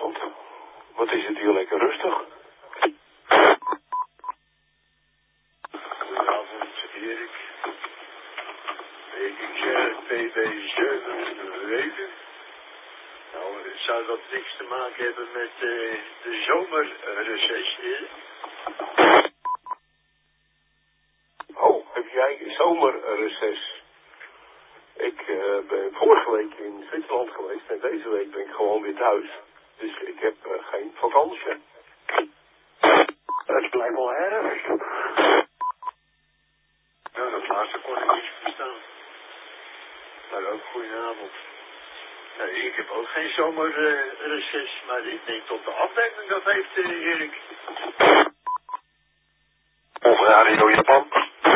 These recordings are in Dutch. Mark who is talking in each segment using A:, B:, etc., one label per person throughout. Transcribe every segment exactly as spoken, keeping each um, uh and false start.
A: Goedenavond. Wat is het hier lekker rustig?
B: Goedenavond, Erik. Ik P B zeven weken. Nou, zou dat niks te maken hebben met uh, de zomerreces, Erik?
A: Oh, heb jij zomerreces? Ik uh, ben vorige week in Zwitserland geweest en deze week ben ik gewoon weer thuis. Dus ik heb uh, geen vakantie.
B: Dat is blijkbaar erg. Nou, dat laatste kon ik niet verstaan. Maar ook goedenavond. Nee, ik heb ook geen zomerreces, uh, maar ik denk tot de afdeling dat heeft uh, Erik.
A: Of Radio Japan.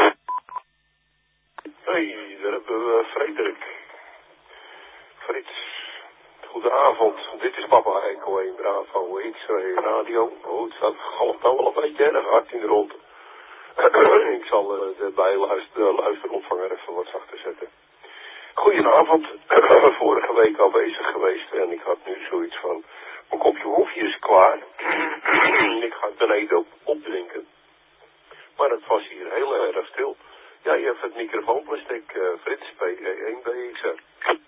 A: Hé, hey, daar hebben we Frederik. Frits. Goedenavond, dit is papa Echo één Bravo X-Ray Radio. Oh, het staat galmt nou wel een beetje erg hard in de rond. Ik zal uh, de bijluister, luisterontvanger even wat zachter zetten. Goedenavond, vorige week al bezig geweest en ik had nu zoiets van, mijn kopje koffie is klaar. Ik ga het beneden op, opdrinken. Maar het was hier heel erg stil. Ja, je hebt het microfoonplastic, uh, Frits, P één B X R.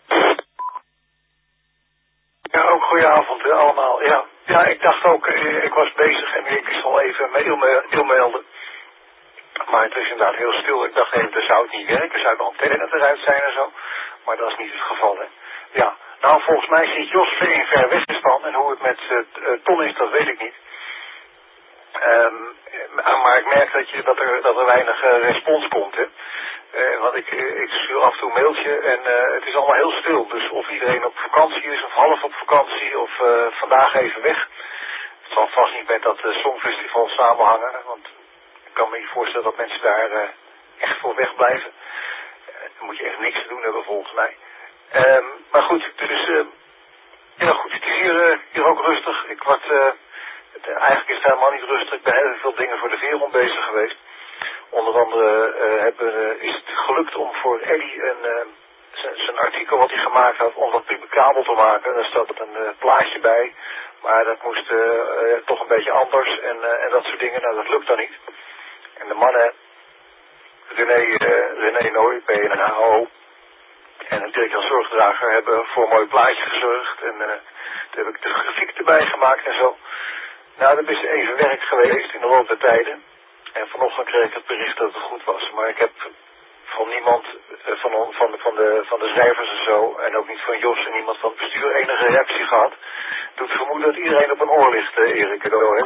C: Ja, ook goedenavond uh, allemaal. Ja. ja, ik dacht ook, uh, ik was bezig en ik zal even mail, mail melden. Maar het is inderdaad heel stil. Ik dacht even, dat zou het niet werken. Zou de antenne eruit zijn en zo. Maar dat is niet het geval, hè. Ja, nou volgens mij zit Jos in ver Westistan. En hoe het met uh, Ton is, dat weet ik niet. Um, maar ik merk dat, je, dat, er, dat er weinig uh, respons komt, hè. Uh, want ik, ik stuur af en toe een mailtje en uh, het is allemaal heel stil. Dus of iedereen op vakantie is of half op vakantie of uh, vandaag even weg. Het zal vast niet met dat uh, Songfestival samenhangen. Want ik kan me niet voorstellen dat mensen daar uh, echt voor wegblijven. Uh, dan moet je echt niks te doen hebben volgens mij. Um, maar goed, dus uh, ja goed, het is hier, uh, hier ook rustig. Ik word, uh, het, uh, eigenlijk is het helemaal niet rustig. Ik ben heel veel dingen voor de Veerond bezig geweest. Onder andere uh, hebben, uh, is het gelukt om voor Eddie een, uh, zijn artikel wat hij gemaakt had, om dat publicabel te maken. Daar staat een uh, plaatje bij, maar dat moest uh, uh, toch een beetje anders en, uh, en dat soort dingen. Nou, dat lukt dan niet. En de mannen, René, uh, René Nooy, P N H O en Dirk Jan Zorgdrager hebben voor een mooi plaatje gezorgd. En uh, toen heb ik de grafiek erbij gemaakt en zo. Nou, dat is even werk geweest in de loop der tijden. En vanochtend kreeg ik het bericht dat het goed was. Maar ik heb van niemand, van, van, van, de, van de schrijvers en zo, en ook niet van Jos en iemand van het bestuur enige reactie gehad. Doet vermoeden dat iedereen op een oor ligt, uh, Erik.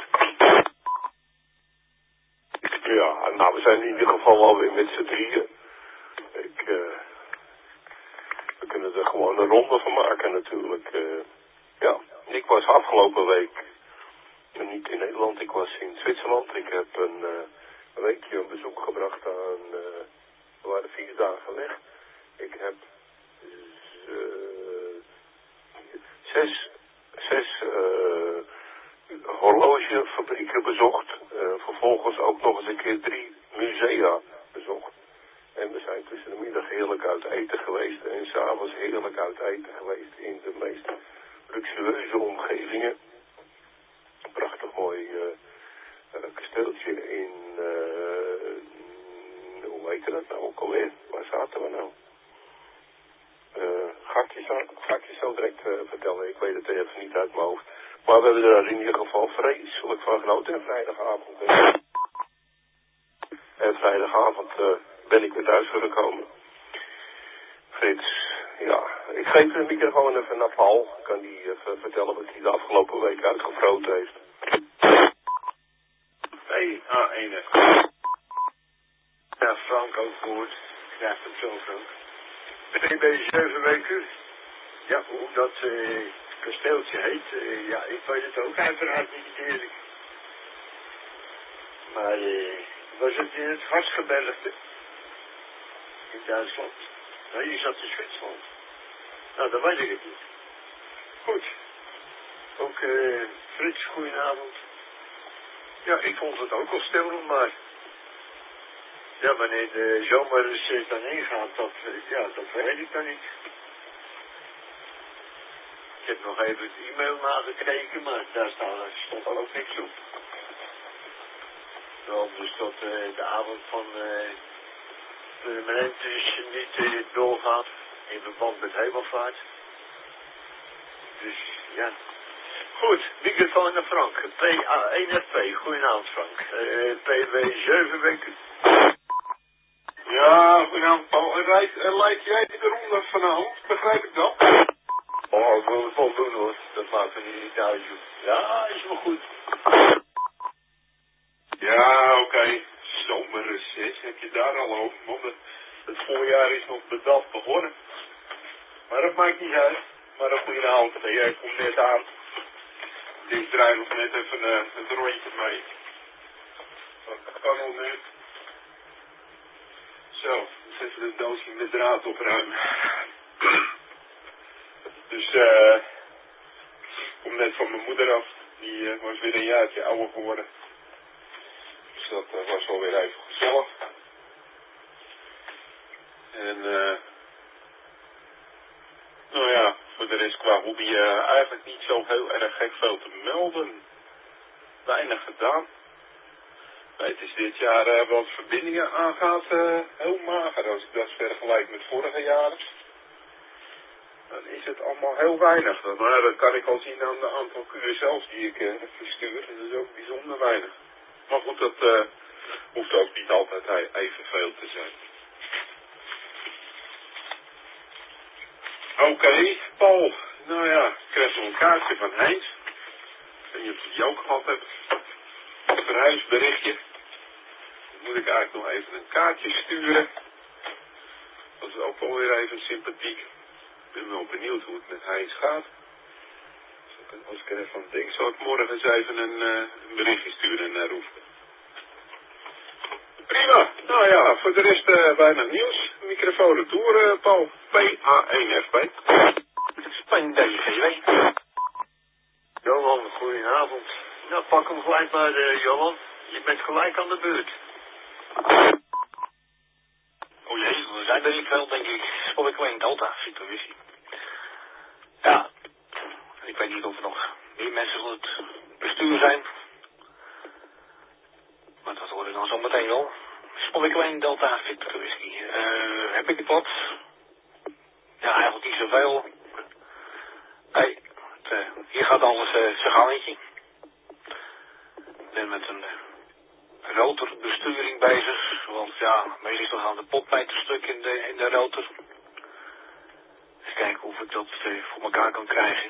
A: Ja, nou, we zijn in ieder geval alweer met z'n drieën. Ik, uh, we kunnen er gewoon een ronde van maken natuurlijk. Uh, ja, ik was afgelopen week niet in Nederland, ik was in Zwitserland. Ik heb een, uh, een weekje een bezoek gebracht aan, uh, we waren vier dagen weg. Ik heb uh, zes, zes uh, horlogefabrieken bezocht. Uh, vervolgens ook nog eens een keer drie musea bezocht. En we zijn tussen de middag heerlijk uit eten geweest en s'avonds heerlijk uit eten geweest in de meest luxueuze omgevingen. Een prachtig mooi uh, uh, kasteeltje in, uh, hoe heet dat nou ook alweer? Waar zaten we nou? Uh, ga, ik je zo, ga ik je zo direct uh, vertellen, ik weet het even niet uit mijn hoofd. Maar we hebben er in ieder geval vreselijk van genoten en vrijdagavond. Uh, en vrijdagavond uh, ben ik weer thuis gekomen. Frits, ja, ik geef de microfoon even naar Paul. Kan die even vertellen wat hij de afgelopen week uitgevroten heeft.
B: Hey, ah, ene. Ja, Frank ook gehoord. Ik krijg het zo, Frank. P B zeven weken. Ja, hoe dat uh, kasteeltje heet, uh, ja, ik weet het ook uiteraard niet eerlijk. Maar uh, was het in het Harsgebergte? In Duitsland? Nee, je zat in Zwitserland. Nou, dan weet ik het niet. Goed. Ook uh, Frits, goedenavond. Ja, ik vond het ook al stil, maar ja, wanneer de zomerreces dan ingaat, dat, ja, dat weet ik dan niet. Ik heb nog even het e-mail nagekeken, maar daar staat, stond ook niks op. Wel, dus tot uh, de avond van uh, permanent is niet uh, doorgaat in verband met hemelvaart. Dus ja. Goed, microfoon naar Frank. P A één F P, goedenavond Frank. Uh, P W zeven weken.
A: Ja, goedenavond Paul. En rijdt, en lijkt jij de ronde vanavond? Begrijp ik dat?
B: Oh, ik wil het wel doen hoor. Dat maakt me niet uit. Ja, is wel goed.
A: Ja, oké. Okay. Zomerreces, heb je daar al over? Want het, het voorjaar is nog bedacht begonnen. Maar dat maakt niet uit. Maar een goede avond. Jij komt net aan. Ik draai nog net even uh, het rondje mee. Dat kan al net. Zo, dus even het doosje met draad opruimen. Dus eh, uh, ik kom net van mijn moeder af. Die uh, was weer een jaartje ouder geworden. Dus dat uh, was wel weer even gezellig. En eh, uh, nou ja, voor de rest qua hobby uh, eigenlijk niet zo heel erg gek veel te melden. Weinig gedaan. Nee, het is dit jaar uh, wat verbindingen aangaat uh, heel mager als ik dat vergelijk met vorige jaren. Dan is het allemaal heel weinig. Maar dat kan ik al zien aan de aantal Q S L's die ik uh, verstuur. Dat is ook bijzonder weinig. Maar goed, dat uh, hoeft ook niet altijd evenveel te zijn. Oké, okay, Paul. Nou ja, ik krijg nog een kaartje van Heinz. Ik weet niet of je die ook gehad hebt. Een verhuisberichtje. Dan moet ik eigenlijk nog even een kaartje sturen. Dat is ook wel weer even sympathiek. Ik ben wel benieuwd hoe het met Heinz gaat. Als ik er even aan denk, zal ik morgen eens even een, uh, een berichtje sturen naar Roef. Prima. Nou ja, voor de rest uh, weinig nieuws. Microfoon retour, uh, Paul. P A één F P.
C: Spanje D G W.
B: Johan, goedenavond. Nou, pak hem gelijk maar, uh, Johan. Je bent gelijk aan de beurt.
C: O jee, we zijn er niet veel, denk ik. Spel ik alleen Delta, situatie. Ja, ik weet niet of er nog meer mensen van het bestuur zijn. Maar dat hoor ik dan zo meteen wel. Spel ik alleen Delta, Victor Whisky. Uh, heb ik wat? Ja, eigenlijk niet zoveel. Nee, het, uh, hier gaat alles uh, zijn gangetje. Ik ben met een uh, rotorbesturing bezig. Want ja, meestal gaan de potmijten stuk in de, in de rotor. Eens kijken of ik dat uh, voor elkaar kan krijgen.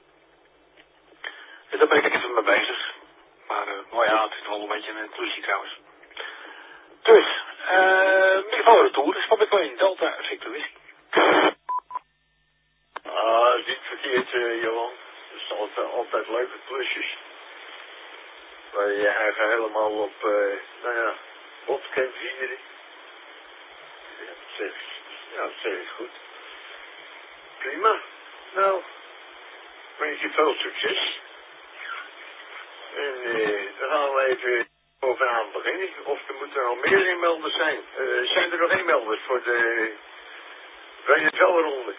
C: Dus daar ben ik even mee bezig. Maar uh, nou ja, het is wel een beetje een klusje trouwens. Dus, eh, uh, microfoon retour. Dus wat ik wel in Delta Victor Whisky.
B: Ah, niet verkeerd, uh, Johan. Het is altijd, altijd leuke klusjes. Waar je je eigen helemaal op, uh, nou ja, bot kent vieren. Ja, dat zeg, ja, dat zeg ik goed. Prima. Nou, wens je veel succes. En uh, dan gaan we even bovenaan beginnen. Of er moeten al meer inmelders zijn. Uh, zijn er nog inmelders voor de W F L-ronde?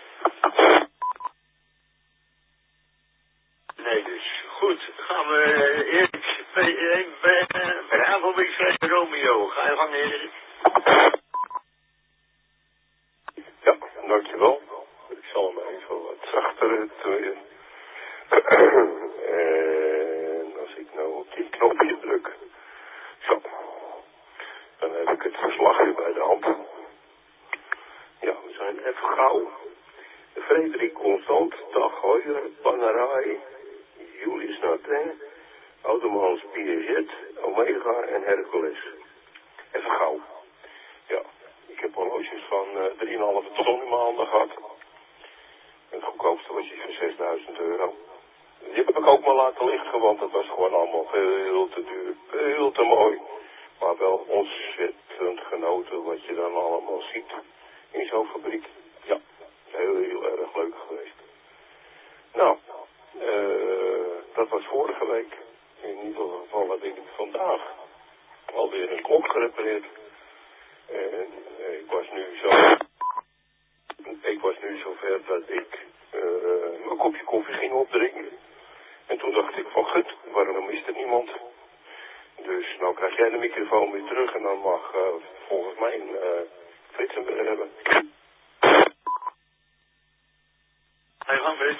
B: Nee, dus. Goed, dan gaan we uh, Erik P één Bravo X Romeo. Ga je gang, Erik.
A: Ja, dankjewel. Ik zal hem even wat zachter doen. En als ik nou op die knopje druk. Zo. Dan heb ik het verslag hier bij de hand. Ja, we zijn even gauw. Frederik Constant, Dag Heuer, Panerai, Julius Natin, Automans Piaget, Omega en Hercules. Even gauw. Ja, ik heb horloges van uh, drie komma vijf ton in mijn handen gehad. Het goedkoopste was van zesduizend euro. Die heb ik ook maar laten liggen, want het was gewoon allemaal veel te duur, veel te mooi. Maar wel ontzettend genoten wat je dan allemaal ziet in zo'n fabriek. Ja, heel, heel erg leuk geweest. Nou, uh, dat was vorige week. In ieder geval heb ik vandaag alweer een klok gerepareerd. En uh, ik was nu zo... Ik was nu zover dat ik uh, een kopje koffie ging opdrinken. En toen dacht ik van, gut, waarom is er niemand? Dus nou krijg jij de microfoon weer terug en dan mag uh, volgens mij een uh, Frits hem weer hebben.
B: Hij gaat Frits.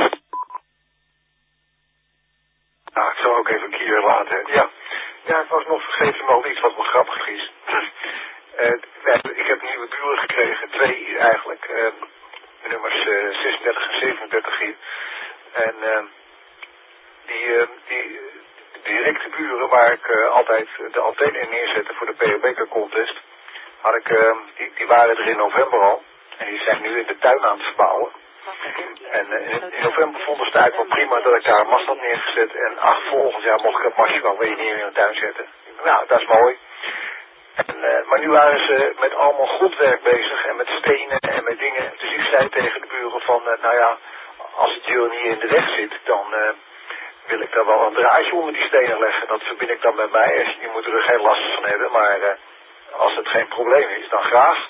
C: Nou, ik zal ook even een keer laten. Ja. Ja, ik was nog vergeten nog iets wat me grappig is. uh, ik heb nieuwe buren gekregen, twee eigenlijk. Uh, nummers uh, zesendertig en zevenendertig hier. En uh, die, uh, die directe buren waar ik uh, altijd de antenne in neerzette voor de P O Baker contest, had ik, uh, die, die waren er in november al. En die zijn nu in de tuin aan het verbouwen. En uh, in, in november vonden ze het eigenlijk wel prima dat ik daar een mast had neergezet. En ach, volgend jaar mocht ik het mastje wel weer neer in de tuin zetten. Nou, dat is mooi. En, uh, maar nu waren ze met allemaal grondwerk bezig en met stenen en met dingen. Dus ik zei tegen de buren van, uh, nou ja, als het jullie niet in de weg zit, dan uh, wil ik daar wel een draadje onder die stenen leggen. Dat verbind ik dan met mij. Je moet er geen last van hebben, maar uh, als het geen probleem is, dan graag.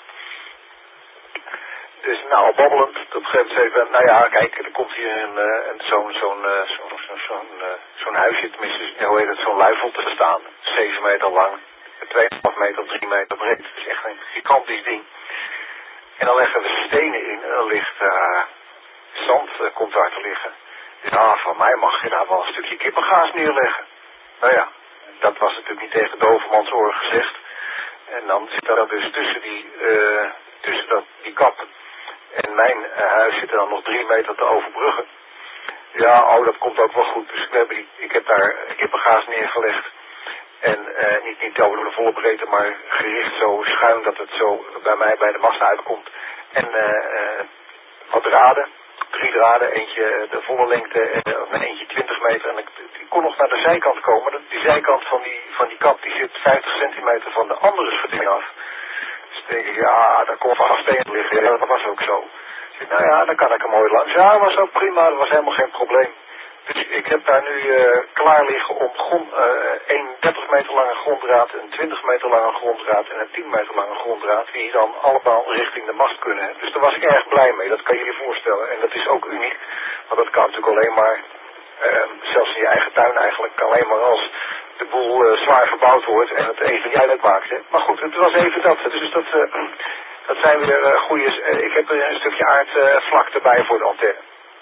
C: Dus nou, al babbelend, op een gegeven moment zei ik, nou ja, kijk, er komt hier een, een, zo'n zo'n uh, zo'n zo, zo, uh, zo'n huisje, tenminste, hoe heet het, zo'n luifel te staan. zeven meter lang, twee komma vijf meter, drie meter breed. Het is echt een gigantisch ding. En dan leggen we stenen in en dan ligt uh, zand, uh, komt daar te liggen. Ja, van mij mag je daar wel een stukje kippengaas neerleggen. Nou ja, dat was natuurlijk niet tegen dovermans oren gezegd. En dan zit daar dus tussen die, uh, tussen dat, die kap en mijn uh, huis zit er dan nog drie meter te overbruggen. Ja, oh, dat komt ook wel goed. Dus we hebben die, ik heb daar kippengaas neergelegd. En uh, niet, niet over de volle breedte, maar gericht zo schuin dat het zo bij mij bij de mast uitkomt. En uh, uh, wat draden, drie draden, eentje de volle lengte en eentje twintig meter. En ik, die kon nog naar de zijkant komen. Die zijkant van die, van die kap die zit vijftig centimeter van de andere schutting af. Dus denk ik, ja, daar kon van steen liggen. Ja, dat was ook zo. Dus, nou ja, dan kan ik er mooi langs. Ja, dat was ook prima, dat was helemaal geen probleem. Dus ik heb daar nu uh, klaar liggen om grond, uh, een dertig meter lange gronddraad, een twintig meter lange gronddraad en een tien meter lange gronddraad, die dan allemaal richting de mast kunnen. Dus daar was ik erg blij mee, dat kan je je voorstellen. En dat is ook uniek, want dat kan natuurlijk alleen maar, uh, zelfs in je eigen tuin eigenlijk, alleen maar als de boel uh, zwaar verbouwd wordt en het even niet uitmaakt. Hè. Maar goed, het was even dat. Dus dat, uh, dat zijn weer uh, goede. Uh, ik heb er een stukje aardvlak uh, erbij voor de antenne.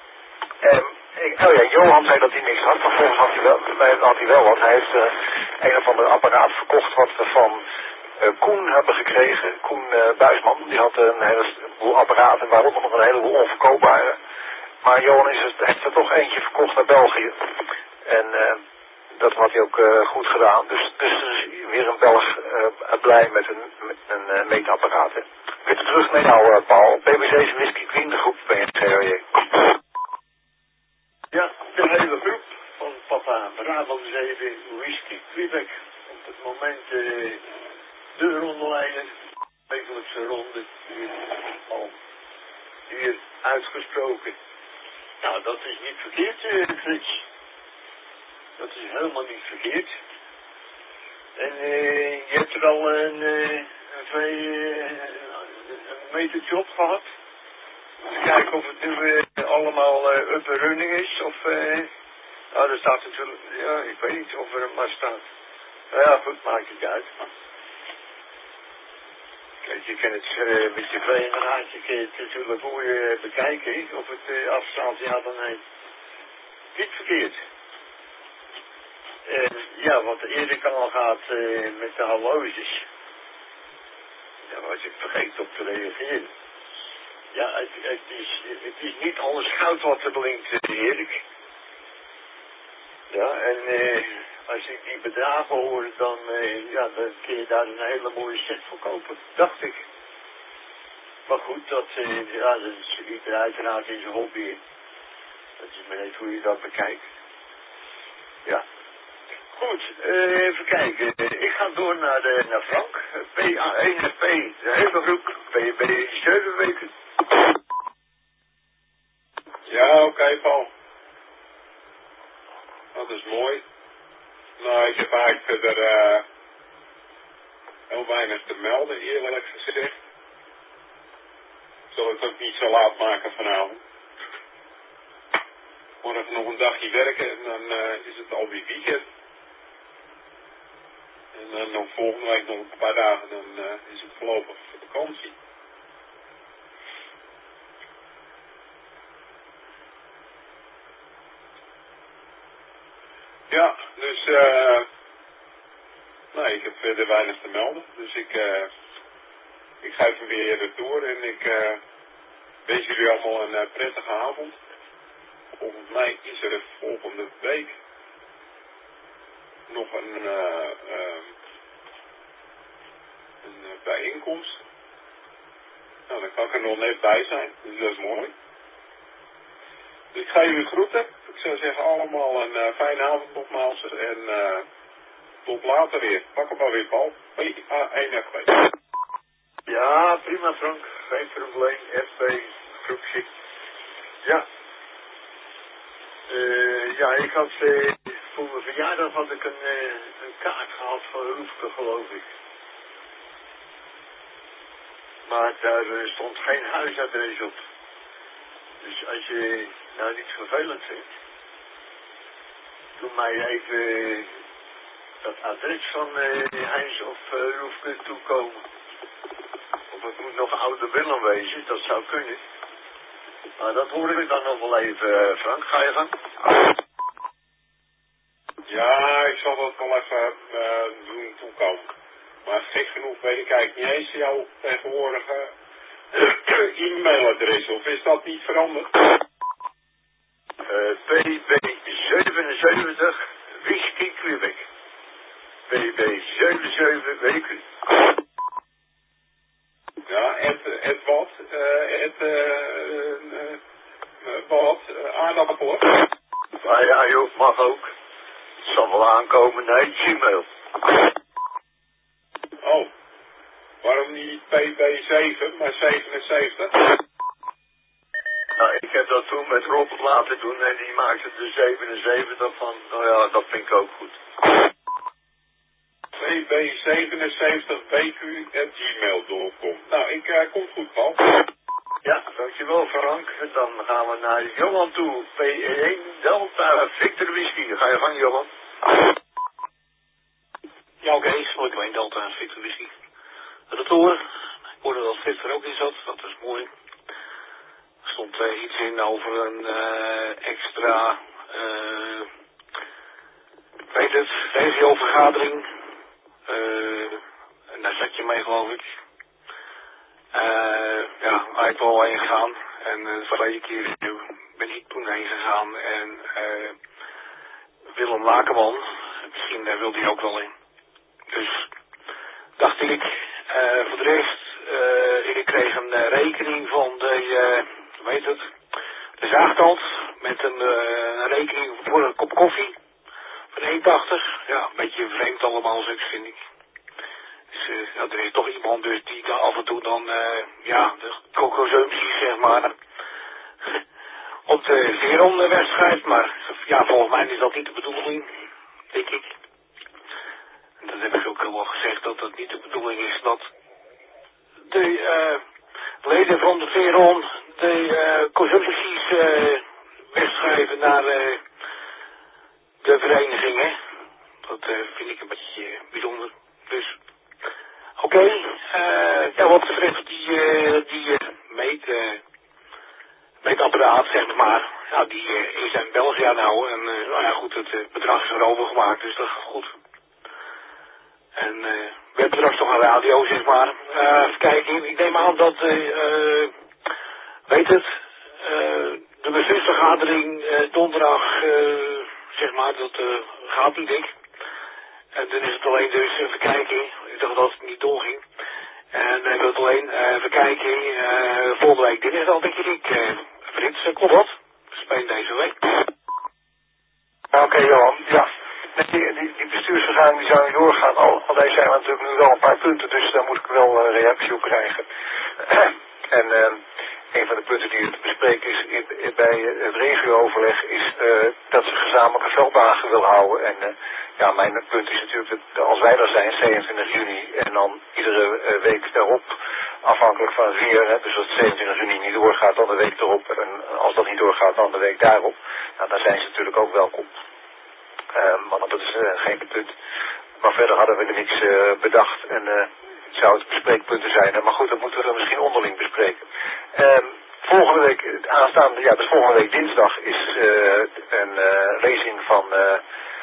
C: Um, ik, oh ja, Johan zei dat hij niks had, maar volgens had hij wel, had hij wel wat. Hij heeft uh, een of ander apparaat verkocht wat we van uh, Koen hebben gekregen. Koen uh, Buisman, die had een heleboel apparaten, waaronder nog een heleboel onverkoopbare. Maar Johan is het, heeft er toch eentje verkocht naar België. En uh, dat had hij ook uh, goed gedaan. Dus, dus er is weer een Belg uh, blij met een, met een uh, meetapparaat. Hè. Weer terug naar jou, uh, Paul. B B C's Whisky Queen, de groep B N G R J.
B: Ja, de hele groep van papa Brabant zeven Whisky Quebec. Op het moment uh, de rondeleider, wekelijkse ronde, hier al hier uitgesproken. Nou, dat is niet verkeerd, uh, Frits. Dat is helemaal niet verkeerd. En uh, je hebt er al een, uh, een twee uh, een metertje op gehad. Kijken of het nu uh, allemaal uh, up and running is. Of, uh, nou, er staat natuurlijk, ja, ik weet niet of er een mast staat. Nou ja, goed, maakt het uit. Kijk, je kan het uh, met je vleegraadje natuurlijk hoe je bekijken. Of het uh, afstaat, ja dan nee. Niet verkeerd. En ja, wat eerder kanaal gaat uh, met de horloges. Ja, was ik vergeten op te reageren. Ja, het, het, is, het is niet alles goud wat er blinkt, Erik. Ja, en uh, als ik die bedragen hoor, dan, uh, ja, dan kun je daar een hele mooie set voor kopen, dacht ik. Maar goed, dat, uh, ja, dat is ieder uiteraard in zijn hobby. Dat is maar net hoe je dat bekijkt. Ja. Goed, uh, even kijken. Uh, ik ga door naar, de, naar Frank. P A één F P, de hele groep. Ben je, ben je zeven weken?
D: Ja, oké, okay, Paul. Dat is mooi. Nou, ik heb eigenlijk verder uh, heel weinig te melden, eerlijk gezegd. Ik zal het ook niet zo laat maken vanavond. morgen nog een dagje werken en dan uh, is het alweer weekend. En dan nog volgende week nog een paar dagen, dan uh, is het voorlopig vakantie. Ja, dus uh, nee, ik heb verder weinig te melden. Dus ik, uh, ik geef hem weer door en ik uh, wens jullie allemaal een uh, prettige avond. Volgens mij is er volgende week nog een, uh, uh, een uh, bijeenkomst. Nou, dan kan ik er nog net bij zijn, dus dat is mooi. Dus ik ga jullie groeten. Ik zou zeggen allemaal een uh, fijne avond nogmaals en uh, tot later weer. Pak hem maar weer, Paul. P A één F twee.
B: Ja, prima Frank. Geen probleem. F twee groepje. Ja. Uh, ja, ik had uh, voor mijn verjaardag had ik een, uh, een kaart gehad van Roefke, geloof ik. Maar daar uh, stond geen huisadres op. Dus als je nou niet vervelend vindt, doe mij even uh, dat adres van uh, Heinz of uh, Roefke toekomen. Of het moet nog oude Willem wezen, dat zou kunnen. Maar dat hoor ik dan nog wel even, Frank. Ga je gang?
D: Ja, ik zal dat wel even uh, doen toekomen. Maar gek genoeg weet ik eigenlijk niet eens jouw tegenwoordige uh, e-mailadres. Of is dat niet veranderd?
B: Uh, P B zevenenzeventig Whisky Quebec. P B zevenenzeventig W Q.
D: Ja, het, het wat? Uh, het, uh, uh, uh, wat? Uh, aardappelen?
B: Ah ja, joh, mag ook. Het zal wel aankomen naar het Gmail.
D: Oh, waarom niet P B zeven, maar zevenenzeventig?
B: Nou, ik heb dat toen met Rob laten doen en die maakte er zevenenzeventig van. Nou ja, dat vind ik ook goed.
D: P B zevenenzeventig W Q at gmail dot com. Nou, ik uh, kom goed, Paul.
B: Ja, dankjewel Frank. Dan gaan we naar Johan toe. P één Delta Victor Whisky. Ga je gang, Johan?
C: Ja, oké, okay, Sloot één Delta Victor Whisky. Retour. Ik hoorde dat Victor ook in zat, dat is mooi. Er stond uh, iets in over een uh, extra, uh, ik weet het, regiovergadering. Uh, en daar zat je mee, geloof ik. Uh, ja, waar ik wel heen gegaan. En uh, de vorige keer ben ik toen heen gegaan. En uh, Willem Lakenman, misschien uh, wilde hij ook wel in. Dus dacht ik, uh, voor de rest, uh, ik kreeg een uh, rekening van de, uh, weet het, de zaagtand. Met een uh, rekening voor een kop koffie. Van één tachtig. Ja, een beetje vreemd allemaal, zulks vind ik. Dus uh, ja, er is toch iemand dus die dan af en toe dan, uh, ja, de consumptie zeg maar, op de Veron-wedstrijd. Maar ja, volgens mij is dat niet de bedoeling, denk ik. En dat heb ik ook wel gezegd, dat dat niet de bedoeling is dat de uh, leden van de Veron de uh, consumpties uh, wegschrijven naar uh, de verenigingen. Dat uh, vind ik een beetje uh, bijzonder. Dus oké, okay, uh, ja, wat betreft die, uh, die uh, meet, uh, meetapparaat, zeg maar, ja, die uh, is in België nou en uh, nou ja goed, het uh, bedrag is erover gemaakt, dus dat gaat goed. En uh, we hebben straks nog een radio, zeg maar. Uh, even kijken, ik neem aan dat, uh, uh, weet het, uh, de bestuursvergadering uh, donderdag, uh, zeg maar, dat uh, gaat niet, denk ik. En dan is het alleen dus even kijken. Ik dacht dat het niet doorging. En dan uh, het alleen uh, even kijken. Uh, volgende week dinsdag denk ik. Uh, Frits, uh, klopt dat? We spelen deze week.
E: Oké, okay, Johan. Ja. Die, die, die bestuursvergadering die zou niet doorgaan. Al, alleen zijn er natuurlijk nu wel een paar punten. Dus daar moet ik wel uh, reactie op krijgen. en uh, een van de punten die te bespreken is in, in, bij het regio-overleg is uh, dat ze gezamenlijke velddagen wil houden. En uh, ja, mijn punt is natuurlijk dat als wij er zijn, zevenentwintig juni, en dan iedere uh, week daarop, afhankelijk van het weer, hè, dus als het zevenentwintig juni niet doorgaat, dan de week erop. En als dat niet doorgaat, dan de week daarop. Nou, daar zijn ze natuurlijk ook welkom. Um, want dat is uh, geen punt. Maar verder hadden we er niks uh, bedacht en uh, zou het bespreekpunten zijn. Uh, maar goed, dat moeten we dan misschien onderling bespreken. Um, volgende week, aanstaande, ja, dus volgende week dinsdag is uh, een uh, lezing van uh,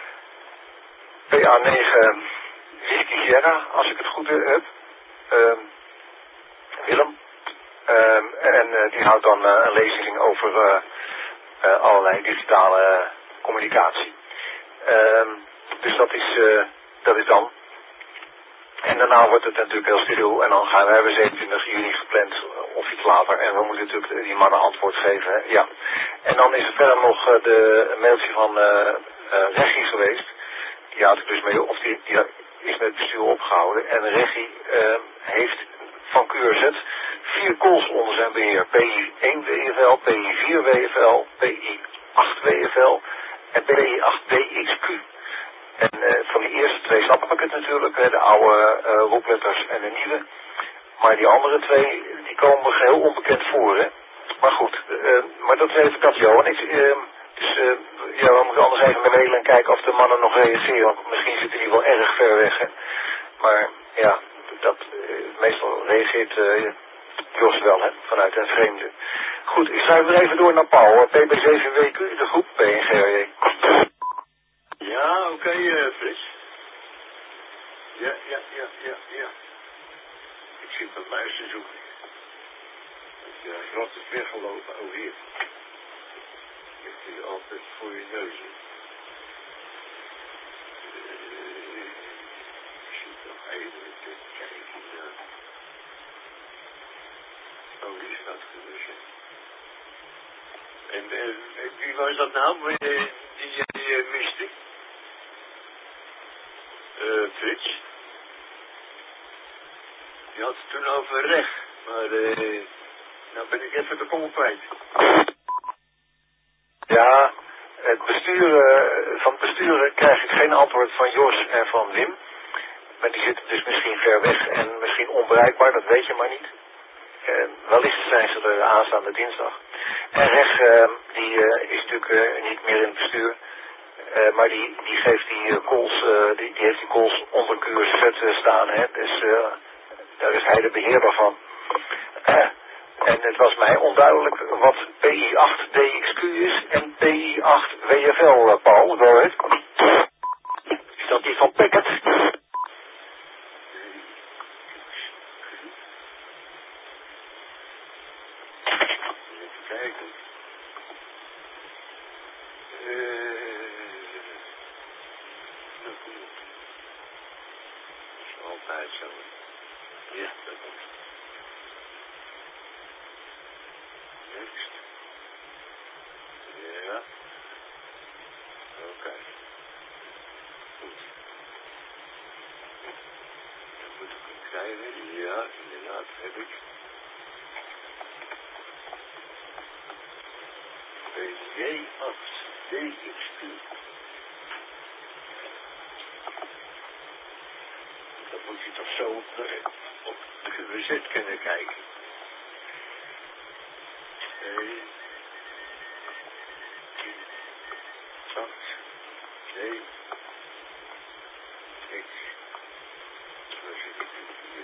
E: P A negen Whisky Sierra, als ik het goed heb. Um, Willem. Um, en uh, die houdt dan uh, een lezing over uh, uh, allerlei digitale uh, communicatie. Um, dus dat is, uh, dat is dan. En daarna wordt het natuurlijk heel stil. En dan gaan we, hebben zevenentwintig juni gepland of iets later. En we moeten natuurlijk die mannen antwoord geven. Ja. En dan is er verder nog uh, de mailtje van uh, uh, Regie geweest. Die had ik dus mee, of die, die is met het bestuur opgehouden. En Regie uh, heeft van Q R Z vier calls onder zijn beheer. P I één W F L, P I vier W F L, P I acht W F L en P I acht D X Q. En uh, van die eerste twee snap ik het natuurlijk, hè, de oude uh, roepletters en de nieuwe. Maar die andere twee, die komen geheel onbekend voor, hè. Maar goed, uh, maar dat is even dat, Johan. Ik, uh, dus uh, ja, we moeten anders even mailen en kijken of de mannen nog reageren. Want misschien zitten die wel erg ver weg, hè. Maar ja, dat, uh, meestal reageert uh, Jos wel, hè, vanuit een vreemde. Goed, ik schrijf er even door naar Paul, P B zeven W Q, de groep P N G R J.
B: Ja, oké, okay, uh, Frits. Ja, ja, ja, ja, ja. Ik zit mijn muis te zoeken. Ja, je had het weggelopen, oh hier. Je hebt hier altijd voor je neus. Uh, ik zit nog even te kijken. Ja. Oh, die staat dus. En, en, en wie was dat nou, die jij miste? Uh, Frits. Je had het toen over recht, maar uh, nou ben ik even de kom kwijt.
E: Ja, het bestuur, uh, van het bestuur krijg ik geen antwoord van Jos en van Wim. Maar die zitten dus misschien ver weg en misschien onbereikbaar, dat weet je maar niet. Uh, wellicht zijn ze er aanstaande dinsdag. En Reg, uh, die uh, is natuurlijk uh, niet meer in het bestuur. Uh, maar die, die geeft die uh, calls, uh, die, die heeft die calls onder Q R Z uh, staan, hè. Dus uh, daar is hij de beheerder van. Uh, en het was mij onduidelijk wat P I acht D X Q is en P I acht W F L, uh, Paul, hoor het? Is dat die van Packet?
B: Even kijken. Uh, dat is altijd zo. Ja, dat komt. Next. Ja. Oké. Okay. Goed. Dan moet ik hem krijgen. Ja, inderdaad, heb ik. J acht D X Q. Dat moet je toch zo op de, op de Q R Z kunnen kijken. Nee. acht D X. Waar zit ik hier?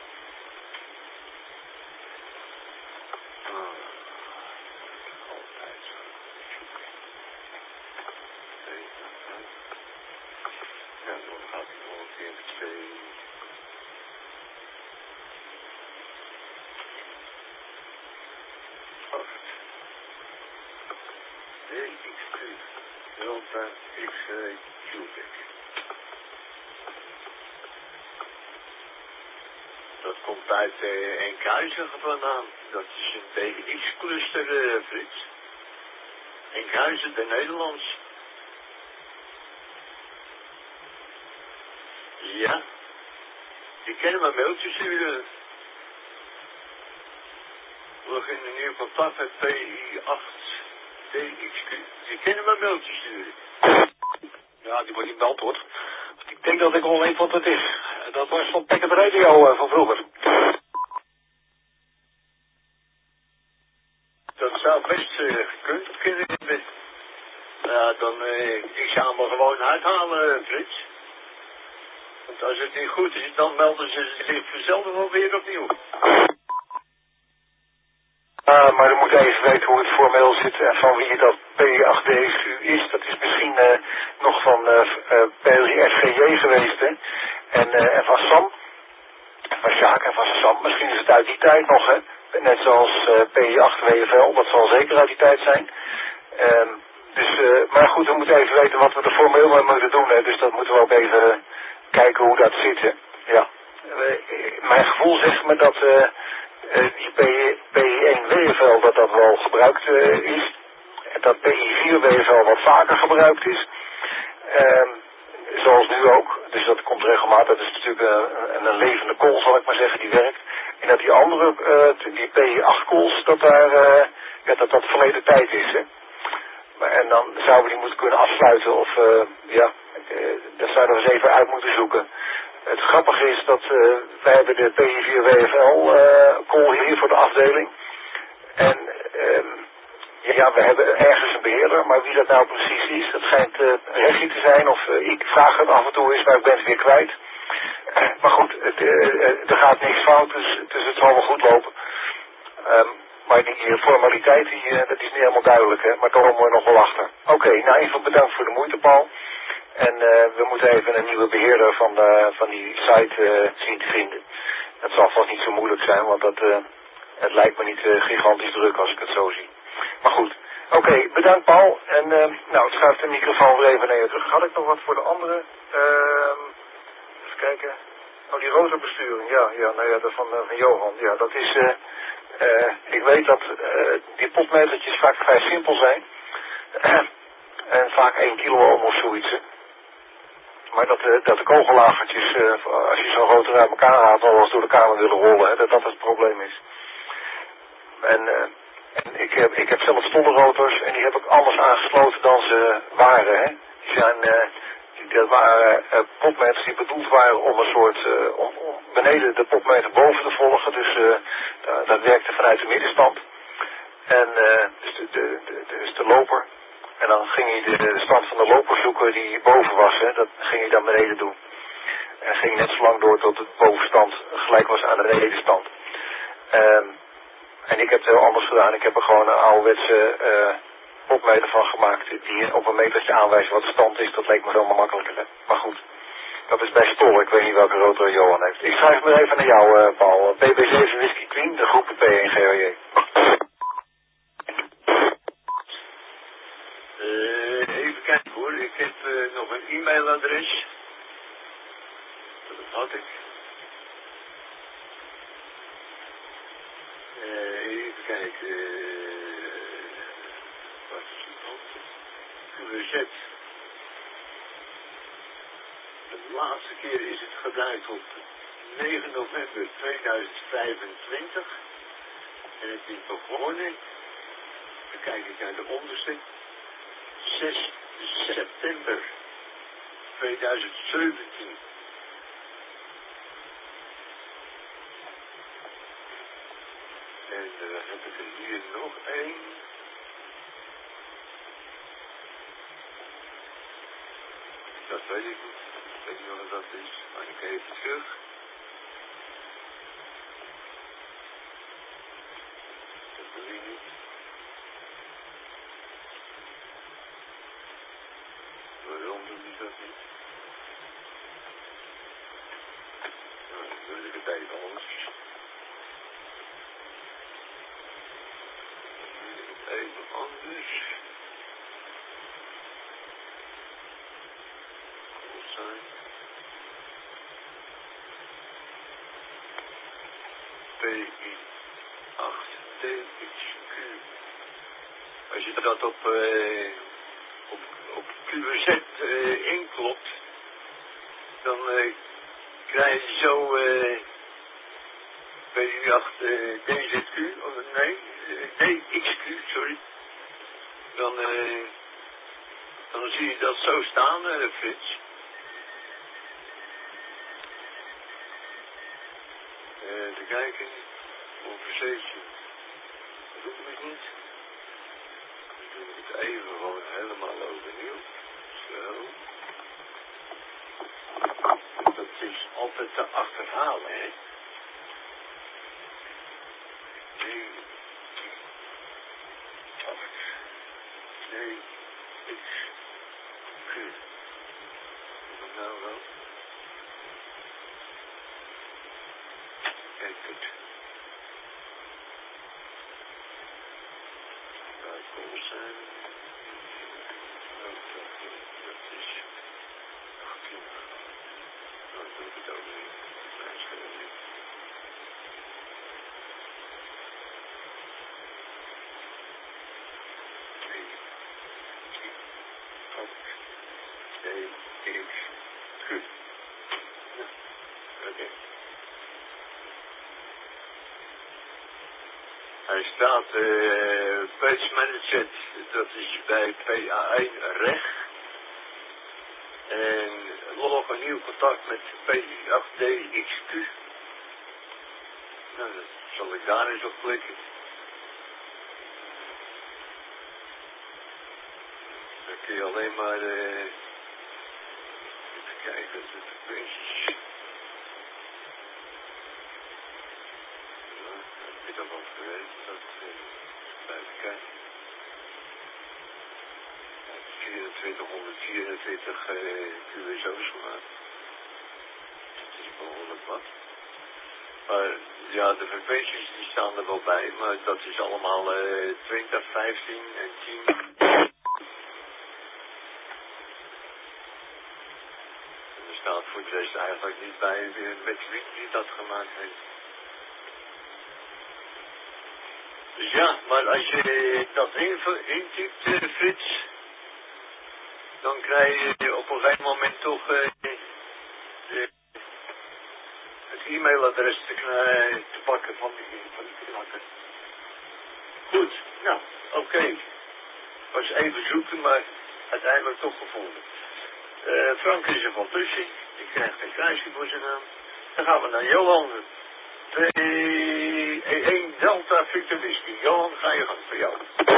B: Ah, altijd zo. Nee, ja, dan gaat hij nog een keer met twee. acht. D X Q. Delta X-ray Cubic. Dat komt uit uh, Enkhuizen vandaan. Dat is een B X cluster, uh, Frits. Enkhuizen, de Nederlands. Ja. Die kennen mijn mailtjes sturen. We beginnen nu contact met P I acht D X Q. Die kennen mijn mailtjes sturen.
E: Ja, die wordt niet beantwoord. Ik denk dat ik al weet wat het is. Dat was van Packet Radio uh, van vroeger.
B: Dat zou best uh, gekund kunnen hebben. ja, dan, eh, ik zou me gewoon uithalen, Frits. Want als het niet goed is, dan melden ze zich vanzelf wel weer opnieuw.
E: Uh, maar dan moet je even weten hoe het formeel zit en van wie dat P acht D S U is. Dat is misschien uh, nog van uh, uh, P L I S G J geweest, hè. En, uh, en van Sam. Van Sjaak en van Sam. Misschien is het uit die tijd nog, hè. Net zoals uh, P I acht W F L. Dat zal zeker uit die tijd zijn. Uh, dus, uh, maar goed, we moeten even weten wat we er formeel mee moeten doen, hè. Dus dat moeten we ook even uh, kijken hoe dat zit, hè. Ja. Uh, mijn gevoel zegt me dat... Uh, Uh, die P I één W F L dat dat wel gebruikt uh, is. En dat P I vier W F L wat vaker gebruikt is. Uh, zoals nu ook. Dus dat komt regelmatig. Dat is natuurlijk een, een levende kool, zal ik maar zeggen, die werkt. En dat die andere, uh, die P I acht kools, dat daar, uh, ja, dat dat verleden tijd is. Hè. Maar, en dan zouden we die moeten kunnen afsluiten. Of, uh, ja, uh, dat zouden we eens even uit moeten zoeken. Het grappige is dat uh, wij hebben de P I vier W F L uh, call hier voor de afdeling. En uh, ja, we hebben ergens een beheerder, maar wie dat nou precies is, dat schijnt uh, Reggie te zijn. Of uh, ik vraag het af en toe eens, maar ik ben het weer kwijt. Uh, maar goed, het, uh, uh, er gaat niks fout, dus, dus het zal wel goed lopen. Um, maar die formaliteit, die, uh, dat is niet helemaal duidelijk, hè. Maar daar komen we nog wel achter. Oké, okay, nou even bedankt voor de moeite, Paul. En uh, we moeten even een nieuwe beheerder van, de, van die site uh, zien te vinden. Dat zal vast niet zo moeilijk zijn, want dat, uh, het lijkt me niet uh, gigantisch druk als ik het zo zie. Maar goed, oké, okay, bedankt Paul. En uh, nou, het schuift de microfoon weer even naar je terug. Had ik nog wat voor de andere? Uh, even kijken. Oh, die rotorbesturing, ja, ja, nou ja, dat van, uh, van Johan. Ja, dat is, uh, uh, ik weet dat uh, die potmetertjes vaak vrij simpel zijn. En vaak één kilo ohm of zoiets. Hè. Maar dat, uh, dat de kogellagertjes, uh, als je zo'n rotor uit elkaar haalt, al eens door de kamer willen rollen, hè, dat dat het probleem is. En, uh, en ik, heb, ik heb zelf stolle rotors en die heb ik anders aangesloten dan ze waren. Hè. Die zijn, uh, die, dat waren uh, potmeters die bedoeld waren om een soort, uh, om, om beneden de potmeter boven te volgen. Dus uh, dat, dat werkte vanuit de middenstand. En uh, dus, de, de, de, dus de loper. En dan ging hij de, de stand van de loper zoeken die boven was. Hè. Dat ging hij dan beneden doen. En ging net zo lang door tot de bovenstand gelijk was aan de benedenstand. Um, en ik heb het heel anders gedaan. Ik heb er gewoon een ouderwetse uh, potmeter van gemaakt. Die op een metertje aanwijst wat de stand is. Dat leek me helemaal makkelijker. Hè. Maar goed. Dat is bij Stoll. Ik weet niet welke rotor Johan heeft. Ik schrijf me even naar jou, uh, Paul. P B zeven Whisky Queen, de groep P één G O J.
B: Uh, even kijken hoor, ik heb uh, nog een e-mailadres. Dat had ik. Uh, even kijken. Uh, wat is het ook? Q Z. De laatste keer is het gedraaid op negen november tweeduizend vijfentwintig. En het is begonnen. Dan kijk ik naar de onderste. zes september tweeduizend zeventien. En dan uh, heb ik er hier nog één. Dat weet ik niet. Ik weet niet wat dat is. Maar ik ga even terug. Dat doe ik niet. Waarom doe ik dat niet? Nou, dan wil ik het even anders. Dan wil ik het even anders. Zijn. P I acht D X Q. Als je dat op, uh, op, op Q Z uh, inklopt, dan uh, krijg je zo uh, P I acht uh, D Z Q, of nee, uh, D X Q, sorry. Dan, uh, dan zie je dat zo staan, uh, Frits. Uh, te kijken, conversation, dat doe ik niet. Dan doe ik het even gewoon helemaal over. niks. Goed. Nou wel. Kijk goed. Daar komt zijn. Dat is achttien. Nou, doe ik het ook niet. Nee, is geen niet. Nee. Ook. Nee, is goed. Nou, oké. Okay. Hij staat uh, page manager, dat is bij P A één recht. En log een nieuw contact met P I acht D X Q. Nou, dat zal ik daar eens op klikken. Dan kun je alleen maar uh, even kijken, de frequenties. Ik heb dat al gewerkt, dat uh, even kijken. vierentwintighonderdvierentwintig uh, Q S O's gemaakt. Dat is behoorlijk wat. Maar ja, de frequenties die staan er wel bij, maar dat is allemaal uh, twintig, vijftien en tien. En er staat voor de rest eigenlijk niet bij met wie die dat gemaakt heeft. Dus ja, maar als je dat intypt, uh, Frits, dan krijg je op een gegeven moment toch uh, de, het e-mailadres te, uh, te pakken van die, van die knakker. Goed, nou, oké. Okay. Was even zoeken, maar uiteindelijk toch gevonden. Uh, Frank is er van tussen. Die krijgt een kruisje voor zijn naam. Dan gaan we naar Johan. twee één Delta Victor Whisky. Johan, ga je gang voor jou.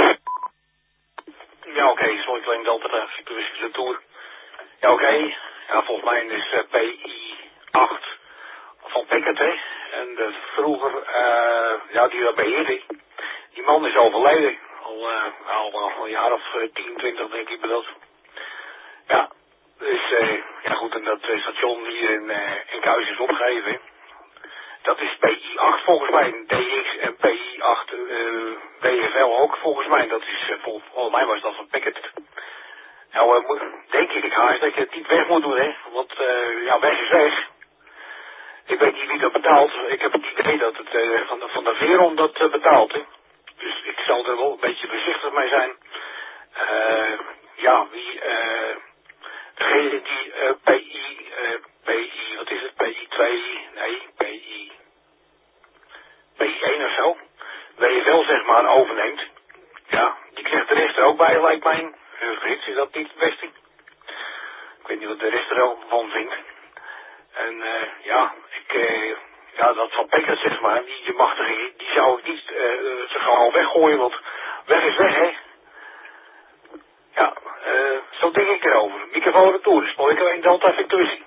E: Ja, oké, okay. Sorry, klein Delta Victor Whisky de Tour. Ja, oké. Okay. Ja, volgens mij is uh, P I acht van Pickett, hè. En uh, vroeger, uh, ja, die dat beheerde. Die man is overleden. Al, uh, al, al een jaar of uh, tien, twintig denk ik bij dat. Ja, dus, uh, ja goed, en dat uh, station hier in, uh, in Kuis is opgegeven. Dat is P I acht volgens mij, D X en P I acht uh, B F L ook volgens mij. Dat is, uh, vol, volgens mij was dat van Pickett. Nou, uh, moet, denk ik haast dat je het niet weg moet doen, hè. Want, uh, ja, weg is weg. Ik weet niet wie dat betaalt. Ik heb het idee dat het uh, van, de, van de Veron dat uh, betaalt, hè. Dus ik zal er wel een beetje voorzichtig mee zijn. Uh, ja, wie, uh, degene die uh, P I, uh, P I, wat is het, P I twee, nee, P I, P I één of zo, W F L zeg maar overneemt. Ja, die krijgt de rest er ook bij, lijkt mij. Uh, Frits, is dat niet het beste? Ik weet niet wat de rest er al van vindt. En uh, ja, ik, uh, ja, dat van Pickett zeg maar, die, die machtige, die zou ik niet uh, ze gewoon weggooien, want weg is weg, hè. Ja, uh, zo denk ik erover. Microfoon retour, spel ik alleen Delta Victor Whisky.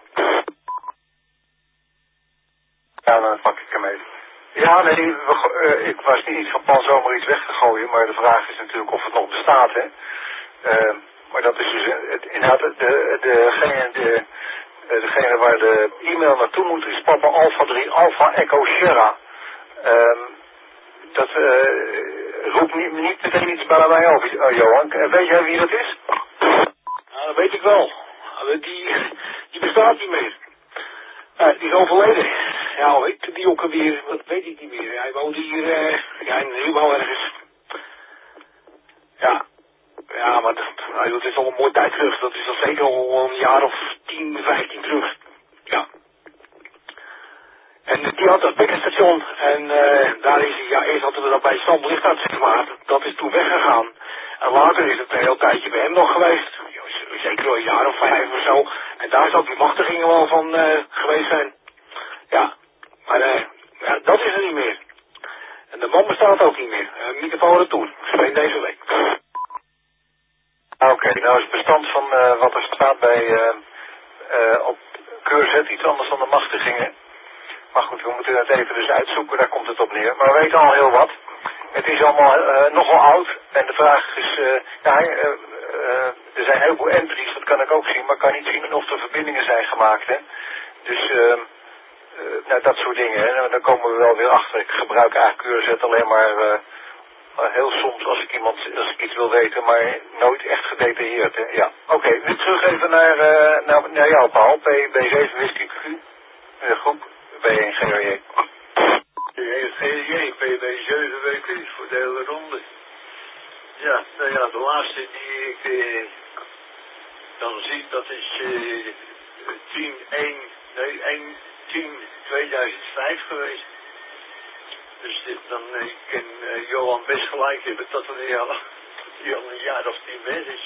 C: Ja, dan pak ik hem even. Ja, nee, we, uh, ik was niet van plan zomaar iets weg te gooien, maar de vraag is natuurlijk of het nog bestaat, hè. Uh, maar dat is dus, het, inderdaad, de, de, degene, de, degene waar de e-mail naartoe moet is Papa Alpha drie Alpha Echo Sierra. Uh, dat uh, roept niet, niet meteen iets bij mij op, uh, Johan. Uh, weet jij wie dat is?
E: Nou, dat weet ik wel. Die, die bestaat niet meer. Uh, die is overleden. Ja, weet die ook alweer, wat weet ik niet meer. Hij woonde hier, uh, ja, in Nieuwbouw ergens. Ja. Ja, maar dat, nou, dat is al een mooie tijd terug. Dat is al zeker al een jaar of tien, vijftien terug. Ja. En die had dat Pickett-station. En uh, daar is hij, ja, eerst hadden we dat bij Stamlichtart, zeg maar. Dat is toen weggegaan. En later is het een heel tijdje bij hem nog geweest. Zeker al een jaar of vijf of zo. En daar zou die machtigingen wel van uh, geweest zijn. Ja. Maar uh, ja, dat is er niet meer. En de man bestaat ook niet meer. Uh, microfoon retour. Speel deze week.
C: Oké, okay, nou is het bestand van uh, wat er staat bij uh, uh, op Keurzet iets anders dan de machtigingen. Maar goed, we moeten het even dus uitzoeken, daar komt het op neer. Maar we weten al heel wat. Het is allemaal uh, nogal oud. En de vraag is, uh, ja, uh, uh, de
E: er zijn heel veel entries, dat kan ik ook zien, maar ik kan niet zien of er verbindingen zijn gemaakt, hè. Dus, uh, uh, nou, dat soort dingen, hè. Dan komen we wel weer achter. Ik gebruik eigenlijk Q R Z alleen maar uh, heel soms als ik iemand, als ik iets wil weten, maar nooit echt gedetailleerd, hè. Ja, oké. Okay. Nu terug even naar, uh, naar, naar jou, Paul. P B zeven Whisky Q, uh, groep B één G R J.
B: G R J, P B zeven W Q voor de hele ronde. Ja, nou ja, de laatste die ik uh, dan zie, dat is uh, tien één, nee, één tien tweeduizend vijf geweest. Dus dit, dan uh, kan uh, Johan best gelijk hebben dat er die al, die al een jaar of tien weg is.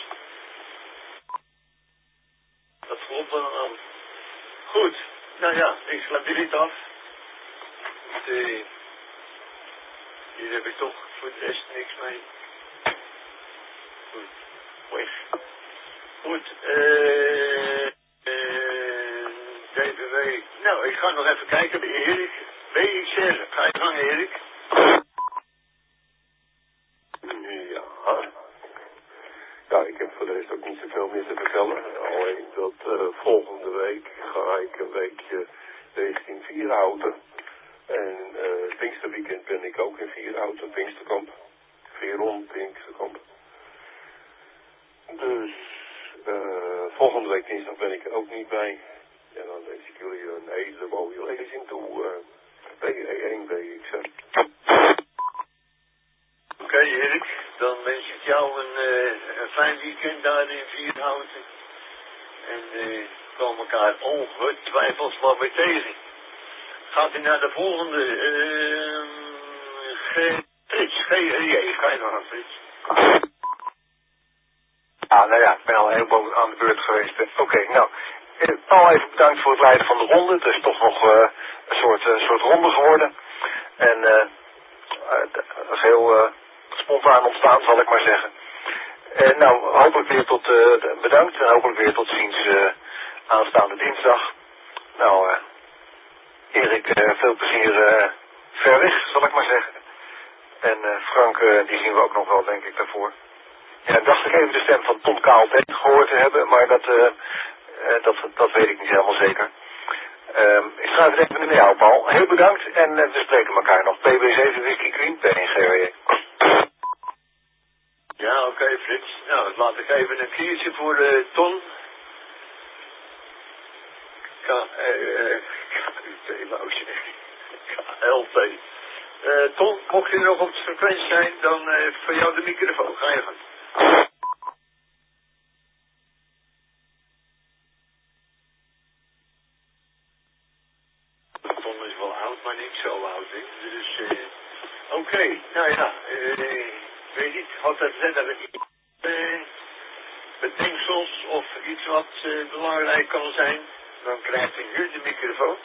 B: Dat klopt dan al. Goed, nou ja, ik sla dit af. Want, uh, hier heb ik toch voor de rest niks mee. Goed, weg. Goed, eh, uh, D B W. Nou, ik ga nog even kijken bij Erik. B X R, ga je gang, Erik.
A: Ja. Ja, ik heb voor de rest ook niet zoveel meer te vertellen. Alleen dat uh, volgende week ga ik een weekje richting Vierhouten. En uh, het Pinksterweekend ben ik ook in Vierhouten, Pinksterkamp. Veeron, Pinksterkamp. Dus uh, volgende week dinsdag ben ik er ook niet bij. En dan wens ik jullie een hele mooie lezing toe. Uh, B één B X R.
B: Oké, okay, Erik. Dan wens ik jou een, uh, een fijn weekend daar in Vierhouten. En uh, komen elkaar ongetwijfeld wel weer tegen. Gaat u naar de volgende, uh, G, Frits, G R J. Ga je nog aan, Frits?
E: Ja, nou ja, ik ben al helemaal aan de beurt geweest. Oké, okay, nou, Paul, even bedankt voor het leiden van de ronde. Het is toch nog uh, een soort, uh, soort ronde geworden. En uh, uh, heel uh, spontaan ontstaan, zal ik maar zeggen. En nou, hopelijk weer tot, uh, bedankt en hopelijk weer tot ziens uh, aanstaande dinsdag. Nou, uh, Erik, uh, veel plezier uh, ver weg, zal ik maar zeggen. En uh, Frank, uh, die zien we ook nog wel, denk ik, daarvoor. Ja, dacht ik even de stem van Tom Kaalteen gehoord te hebben, maar dat, uh, uh, dat, dat weet ik niet helemaal zeker. Uh, ik schrijf het even naar jou, Paul. Heel bedankt en uh, we spreken elkaar nog. P B zeven Whisky Queen, P één G R J.
B: Ja, oké, okay, Frits. Nou, laat ik even een kiertje voor uh, Ton. K, uh, K U T, wou ik zeggen. K L T. Uh, Ton, mocht je nog op het frequentie zijn, dan uh, voor jou de microfoon. Ga je gang. Ton is wel oud, maar niet zo oud, hè. Dus, uh, oké, okay, nou ja, uh, weet niet, had er verder iets uh, bedenksels of iets wat uh, belangrijk kan zijn, dan krijgt u nu de microfoon.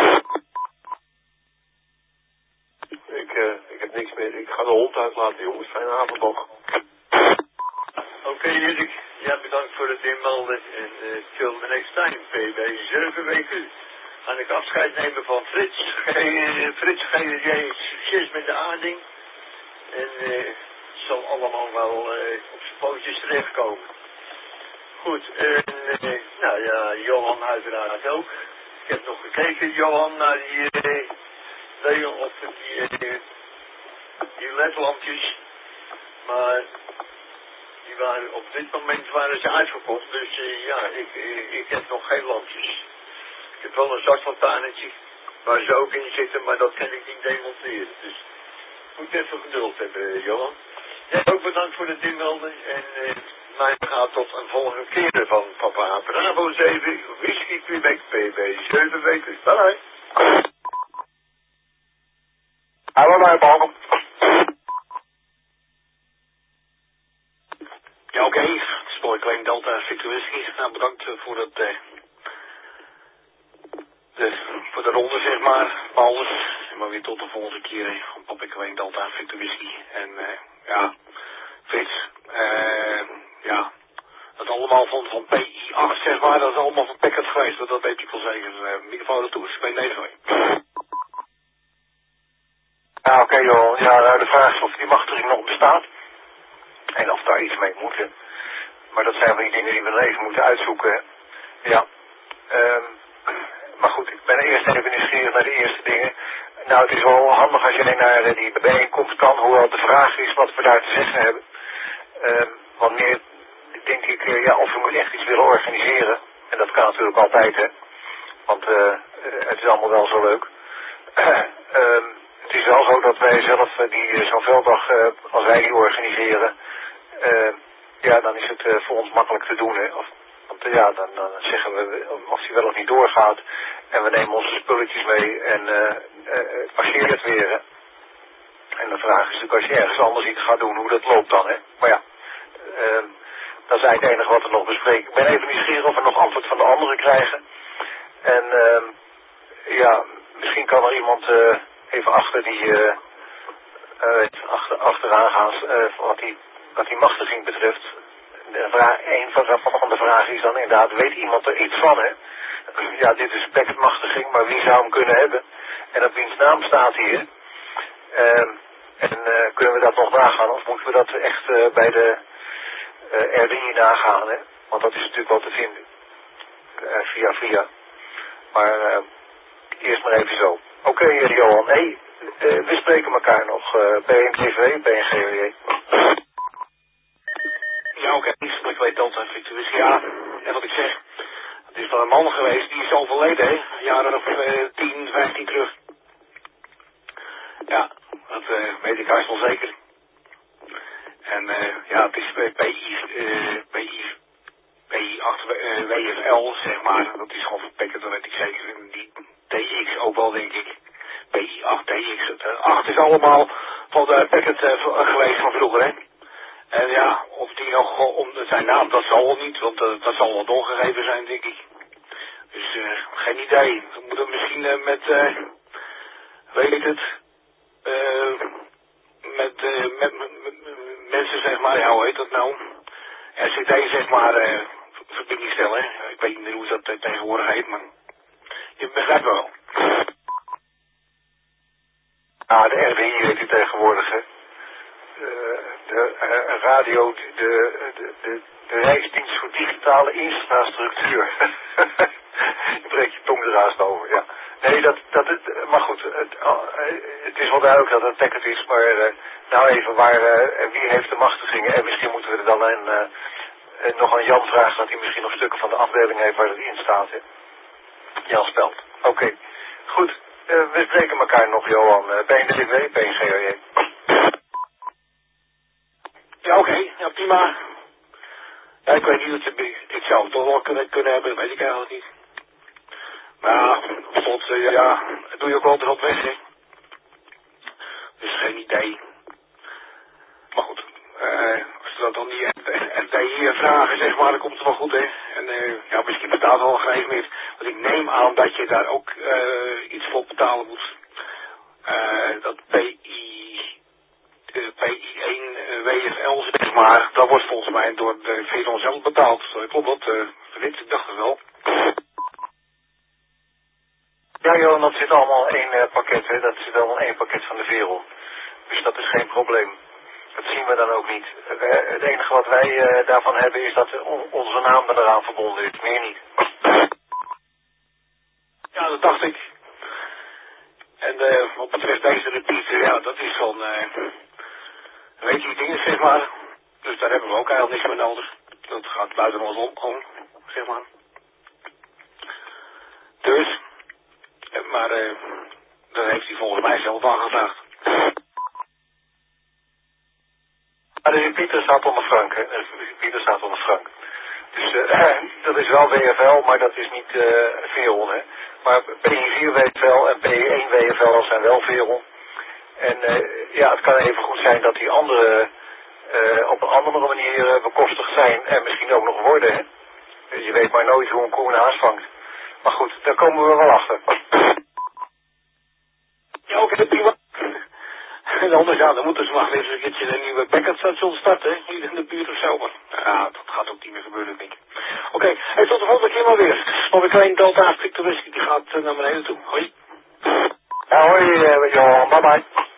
A: Ik, uh, ik heb niks meer. Ik ga de hond uitlaten, jongens. Fijne avond nog.
B: Oké, okay, Erik. Ja, bedankt voor het inmelden. En uh, till the next time. P B zeven W Q. Ga ik afscheid nemen van Frits. Ge Frits G R J. Succes met de aarding. En uh, het zal allemaal wel uh, op zijn pootjes terechtkomen. Goed. En uh, nou ja, Johan uiteraard ook. Ik heb nog gekeken, Johan, naar die... Uh, Leon op die, uh, die ledlampjes, maar die waren, op dit moment waren ze uitverkocht, dus uh, ja, ik, ik, ik heb nog geen lampjes. Ik heb wel een zaklantaarnetje waar ze ook in zitten, maar dat kan ik niet demonteren, dus moet even geduld hebben, Johan. Jij ook bedankt voor het inmelden en uh, mij gaat tot een volgende keer van Papa Bravo zeven, Whisky Quebec P B zeven weken. Bye.
E: Hallo, daar, Paul.
C: Ja, oké. Okay. Spoorklein Delta Victor Whisky. Nou, bedankt voor het, uh, de, voor de ronde, zeg maar. Paulus. En maar weer tot de volgende keer van Papiklein Delta Victor Whisky. En uh, ja, Frits. Uh, ja, dat allemaal van, van P I acht, zeg maar. Dat is allemaal van Packet geweest. Dat, dat weet ik wel zeker. Uh, microfoon naartoe. Ik ben Nederland.
E: Ja, oké, okay, joh. Ja, de vraag is of die machtiging nog bestaat. En of daar iets mee moet. maar dat zijn wel die dingen die we nog even moeten uitzoeken. Hè? Ja. Um, maar goed, ik ben eerst even nieuwsgierig naar de eerste dingen. Nou, het is wel handig als jij naar die bijeenkomst kan, hoewel de vraag is wat we daar te zeggen hebben. Um, want meer denk ik, uh, ja, of we echt iets willen organiseren. En dat kan natuurlijk altijd, hè. Want uh, het is allemaal wel zo leuk. Uh, um, het is wel zo dat wij zelf uh, die uh, zo'n velddag, uh, als wij die organiseren, uh, ja, dan is het uh, voor ons makkelijk te doen, hè. Of, want uh, ja, dan, dan zeggen we of die wel of niet doorgaat. En we nemen onze spulletjes mee en uh, uh, passeer het weer, hè. En de vraag is natuurlijk als je ergens anders iets gaat doen, hoe dat loopt dan, hè. Maar ja, uh, dat is eigenlijk het enige wat we nog bespreken. Ik ben even nieuwsgierig of we nog antwoord van de anderen krijgen. En uh, ja, misschien kan er iemand uh, even achter die, uh, uh, achter, achteraan gaan, uh, wat die, wat die machtiging betreft. De vraag, een van, van de vragen is dan inderdaad, weet iemand er iets van, hè? Ja, dit is packetmachtiging, maar wie zou hem kunnen hebben? En op wiens naam staat hier? Uh, en uh, kunnen we dat nog nagaan of moeten we dat echt uh, bij de uh, R D I nagaan, hè? Want dat is natuurlijk wel te vinden. Uh, via via. Maar uh, eerst maar even zo. Oké, okay, uh, Johan. Hey, uh, we spreken elkaar nog. Uh, B N T V, B N G W J.
C: Ja, oké. Okay. Ik weet dat, Victor. Dus ja, en wat ik zeg. Het is wel een man geweest, die is overleden, hè. Jaren of uh, tien, vijftien terug. Ja, dat uh, weet ik haast wel zeker. En uh, ja, het is uh, P I, uh, P I, P I acht uh, W F L, zeg maar. Dat is gewoon verpekkerd, dat weet ik zeker. En die T X ook wel, denk ik. P I acht T X. Het uh, acht is allemaal van de packet uh, geweest van vroeger, hè. En ja, of die nog om zijn naam, dat zal wel niet, want uh, dat zal wel doorgegeven zijn, denk ik. Dus uh, geen idee. We moeten misschien uh, met, uh, weet ik het, uh, met, uh, met, met, met mensen, zeg maar, ja, hoe heet dat nou? R C D, zeg maar, uh, verbinding stellen. Ik weet niet hoe dat uh, tegenwoordig heet, maar je begrijpt me wel.
E: Ah, de R D I heet die tegenwoordig, hè. De, de uh, radio, de, de, de, de Rijksdienst voor Digitale Infrastructuur. Je breekt je tong ernaast over, ja. Nee, dat, dat het, maar goed, het, het is wel duidelijk dat het een packet is, maar uh, nou even waar, uh, wie heeft de machtigingen? En misschien moeten we er dan een, uh, nog aan Jan vragen dat hij misschien nog stukken van de afdeling heeft waar het in staat, hè. Jan Spelt. Oké, okay. Goed, uh, we spreken elkaar nog, Johan. Uh, B N D W, B N G O J.
C: Ja, oké. Okay. Ja, prima. Ja, ik weet niet, dat ik zou het toch wel kunnen, kunnen hebben, dat weet ik eigenlijk niet. Maar ja, tot, uh, ja, dat doe je ook altijd op weg, hè. Dus geen idee. Maar goed, uh, als ze dat dan niet R T I vragen, zeg maar, dan komt het wel goed, hè. En uh, ja, misschien betaalt wel geen meer. Want ik neem aan dat je daar ook uh, iets voor betalen moet. Uh, dat P I, uh, P I één uh, W F L, zeg maar, dat wordt volgens mij door de V S O zelf betaald. Klopt dat, uh, Frits? Ik dacht het wel.
E: Ja, Johan, dat zit allemaal in één uh, pakket, hè. Dat zit allemaal in één pakket van de Veron. Dus dat is geen probleem. Dat zien we dan ook niet. Uh, het enige wat wij uh, daarvan hebben is dat on onze naam eraan verbonden is. Meer niet.
C: Ja, dat dacht ik. En uh, wat betreft deze repeater, ja, dat is van, uh, weet je, dingen, zeg maar. Dus daar hebben we ook eigenlijk niks meer nodig. Dat gaat buiten ons om, om zeg maar. Dus, maar uh, dat heeft hij volgens mij zelf aangevraagd.
E: Maar de repeater staat onder Frank, hè. De repeater staat onder Frank. Dus uh, dat is wel W F L, maar dat is niet uh, Veron, hè. Maar P I vier W F L en P I één W F L zijn wel Veron. En uh, ja, het kan even goed zijn dat die andere uh, op een andere manier uh, bekostigd zijn en misschien ook nog worden, hè. Je weet maar nooit hoe een koe een haas vangt. Maar goed, daar komen we wel achter.
C: Ja, oké, okay, prima. En anders, ja, dan moeten ze maar eens een keertje een nieuwe backup-station starten, hè? Hier in de buurt of zo. Maar ja, dat gaat ook niet meer gebeuren, denk ik. Oké, okay, hey, tot de volgende keer maar weer. Nog een klein Delta Victor die gaat uh, naar beneden toe. Hoi.
E: Ja, hoi, uh, Johan. Bye bye.